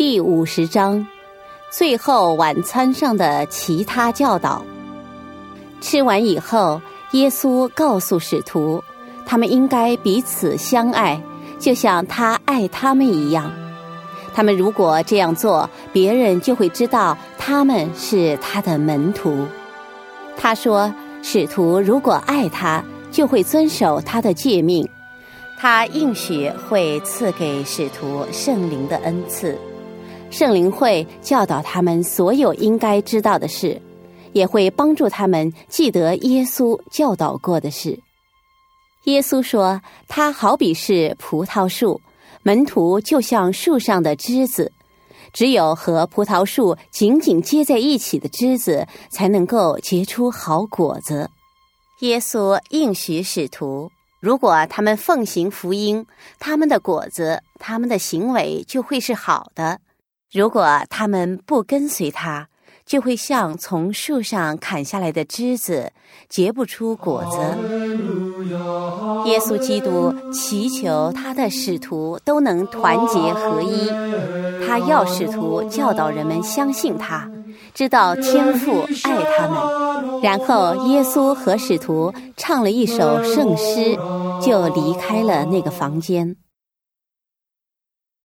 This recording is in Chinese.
第50章，最后晚餐上的其他教导。吃完以后，耶稣告诉使徒，他们应该彼此相爱，就像他爱他们一样。他们如果这样做，别人就会知道他们是他的门徒。他说，使徒如果爱他，就会遵守他的诫命。他应许会赐给使徒圣灵的恩赐，圣灵会教导他们所有应该知道的事，也会帮助他们记得耶稣教导过的事。耶稣说，他好比是葡萄树，门徒就像树上的枝子，只有和葡萄树紧紧接在一起的枝子，才能够结出好果子。耶稣应许使徒，如果他们奉行福音，他们的果子，他们的行为就会是好的；如果他们不跟随他，就会像从树上砍下来的枝子，结不出果子。耶稣基督祈求他的使徒都能团结合一，他要使徒教导人们相信他，知道天父爱他们。然后耶稣和使徒唱了一首圣诗，就离开了那个房间。